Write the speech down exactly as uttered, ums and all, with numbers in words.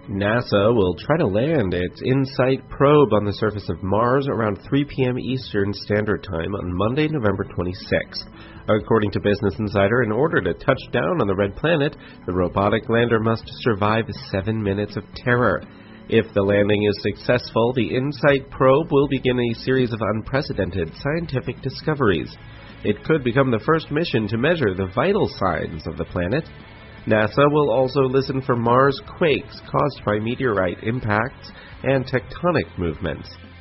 NASA will try to land its InSight probe on the surface of Mars around three p.m. Eastern Standard Time on Monday, November twenty-sixth. According to Business Insider, in order to touch down on the red planet, the robotic lander must survive seven minutes of terror. If the landing is successful, the InSight probe will begin a series of unprecedented scientific discoveries. It could become the first mission to measure the vital signs of the planet. NASA will also listen for Mars quakes caused by meteorite impacts and tectonic movements.